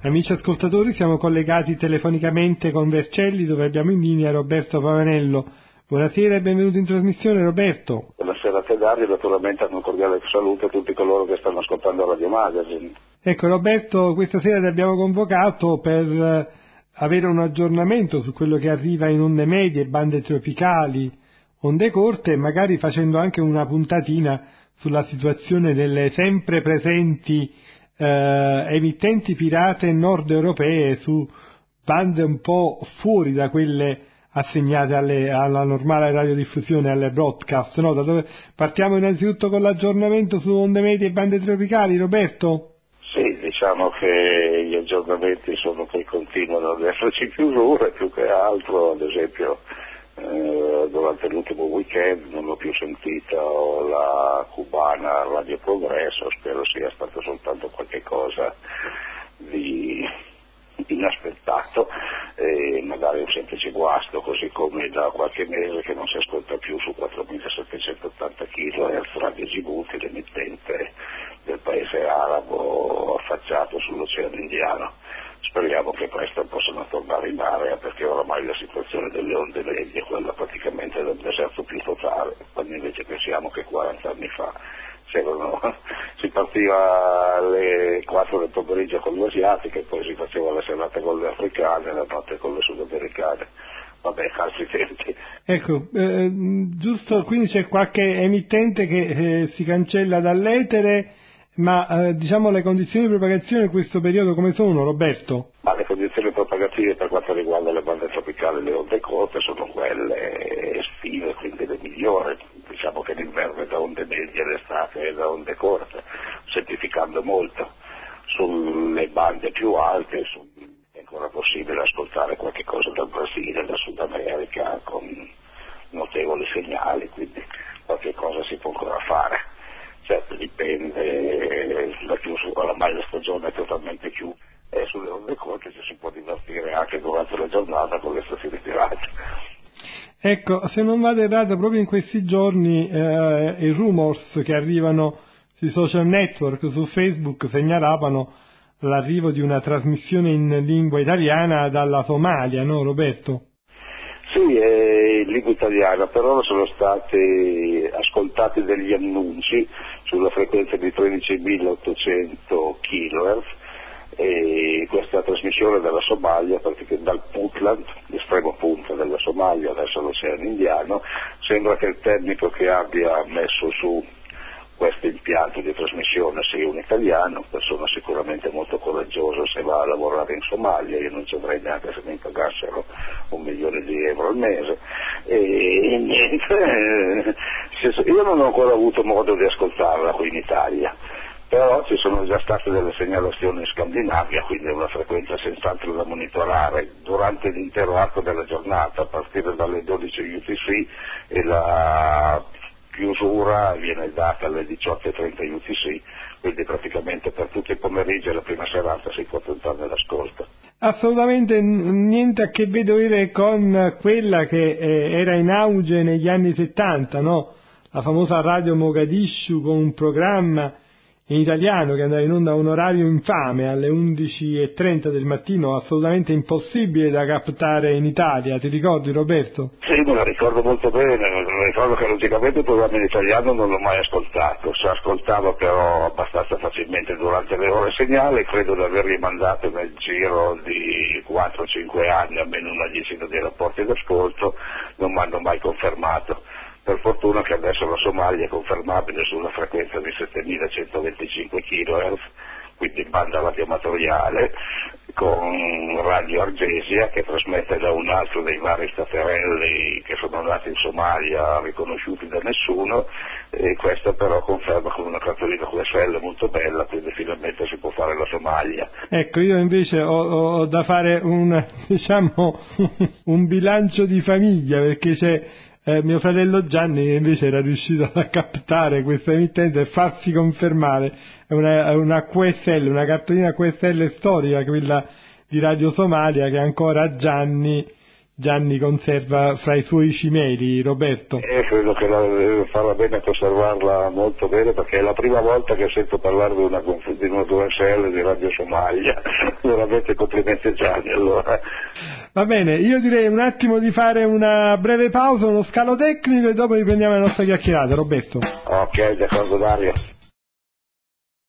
Amici ascoltatori, siamo collegati telefonicamente con Vercelli, dove abbiamo in linea Roberto Pavanello. Buonasera e benvenuto in trasmissione, Roberto. Buonasera a te Dario, naturalmente un cordiale saluto a tutti coloro che stanno ascoltando Radio Magazine. Ecco Roberto, questa sera ti abbiamo convocato per avere un aggiornamento su quello che arriva in onde medie, bande tropicali, onde corte, e magari facendo anche una puntatina sulla situazione delle sempre presenti emittenti pirate nord europee su bande un po' fuori da quelle assegnate alla normale radiodiffusione, alle broadcast, no? Da dove partiamo innanzitutto con l'aggiornamento su onde medie e bande tropicali, Roberto? Sì, diciamo che gli aggiornamenti sono che continuano ad esserci chiusure, più che altro, ad esempio durante l'ultimo weekend non ho più sentito la cubana Radio Progresso, spero sia stato soltanto qualche cosa di inaspettato, magari un semplice guasto, così come da qualche mese che non si ascolta più su 4780 kHz Radio Djibouti, l'emittente del paese arabo affacciato sull'Oceano Indiano. Speriamo che presto possano tornare in area, perché oramai la situazione delle onde medie è quella praticamente del deserto più totale, quando invece pensiamo che 40 anni fa si partiva alle 4 del pomeriggio con le asiatiche, poi si faceva la serata con le africane e la notte con le sudamericane. Vabbè, altri tempi. Ecco, giusto, quindi c'è qualche emittente che si cancella dall'etere, ma diciamo le condizioni di propagazione in questo periodo come sono, Roberto? Ma le condizioni propagative per quanto riguarda le bande tropicali e le onde corte sono quelle estive, quindi le migliori. Diciamo che l'inverno è da onde medie, l'estate è da onde corte, semplificando molto. Sulle bande più alte è ancora possibile ascoltare qualche cosa dal Brasile, dal Sud America, con notevoli segnali, quindi qualche cosa si può ancora fare. Certo, dipende, la chiusura, oramai la stagione è totalmente chiusa, e sulle onde corte ci si può divertire anche durante la giornata con le stazioni pirate. Ecco, se non vado errato, proprio in questi giorni i rumors che arrivano sui social network, su Facebook, segnalavano l'arrivo di una trasmissione in lingua italiana dalla Somalia, no Roberto? Sì, è in lingua italiana, però sono stati ascoltati degli annunci sulla frequenza di 13.800 kHz, e questa trasmissione dalla Somalia, dal Puntland, l'estrema punta della Somalia verso l'Oceano Indiano, sembra che il tecnico che abbia messo su questo impianto di trasmissione sia un italiano, persona sicuramente molto coraggiosa se va a lavorare in Somalia. Io non ci andrei neanche se mi pagassero €1 milione al mese, e niente, io non ho ancora avuto modo di ascoltarla qui in Italia, però ci sono già state delle segnalazioni in Scandinavia, quindi è una frequenza senz'altro da monitorare durante l'intero arco della giornata, a partire dalle 12 UTC, e la chiusura viene data alle 18:30 UTC, quindi praticamente per tutto il pomeriggio e la prima serata si può tentare l'ascolto. Assolutamente niente a che vedere con quella che era in auge negli anni 70, no? La famosa Radio Mogadisciu, con un programma in italiano che andava in onda a un orario infame alle 11:30 del mattino, assolutamente impossibile da captare in Italia. Ti ricordi, Roberto? Sì, me la ricordo molto bene, ricordo che logicamente il programma in italiano non l'ho mai ascoltato, si ascoltava però abbastanza facilmente durante le ore segnali, credo di aver rimandato nel giro di 4-5 anni almeno una decina di rapporti d'ascolto, non mi hanno mai confermato. Per fortuna che adesso la Somalia è confermabile sulla frequenza di 7125 kHz, quindi in banda radioamatoriale, con Radio Argesia che trasmette da un altro dei vari staterelli che sono nati in Somalia, riconosciuti da nessuno, e questa però conferma con una cartolina QSL molto bella, quindi finalmente si può fare la Somalia. Ecco, io invece ho da fare un bilancio di famiglia, perché c'è mio fratello Gianni che invece era riuscito a captare questa emittente e farsi confermare. È una QSL, una cartolina QSL storica, quella di Radio Somalia, che ancora Gianni Gianni conserva fra i suoi cimeli, Roberto? Credo che farà bene a conservarla molto bene, perché è la prima volta che sento parlare di una VSL di Radio Somalia. Veramente complimenti Gianni, allora. Va bene, io direi un attimo di fare una breve pausa, uno scalo tecnico, e dopo riprendiamo la nostra chiacchierata, Roberto. Ok, d'accordo Dario.